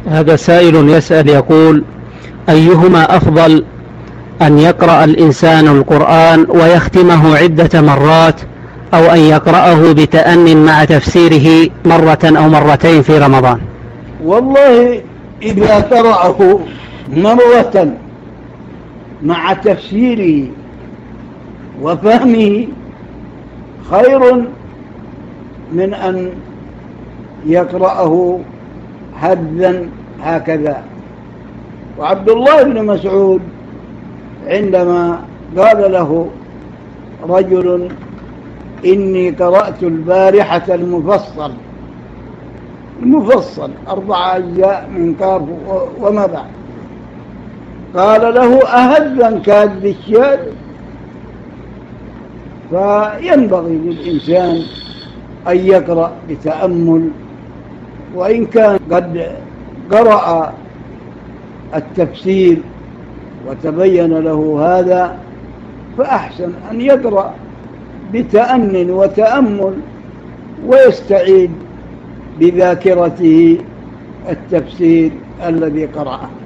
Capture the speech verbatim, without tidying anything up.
هذا سائل يسأل يقول: أيهما أفضل، أن يقرأ الإنسان القرآن ويختمه عدة مرات، أو أن يقرأه بتأن مع تفسيره مرة أو مرتين في رمضان؟ والله إذا قرأه مرة مع تفسيره وفهمه خير من أن يقرأه هذا هكذا. وعبد الله بن مسعود عندما قال له رجل: إني قرأت البارحة المفصل المفصل أربع أجزاء من كاف وما بعد، قال له: أهذا كاد الشاذ؟ فينبغي للإنسان أن يقرأ بتأمل، وإن كان قد قرأ التفسير وتبين له هذا فأحسن أن يقرأ بتأن وتأمل ويستعيد بذاكرته التفسير الذي قرأه.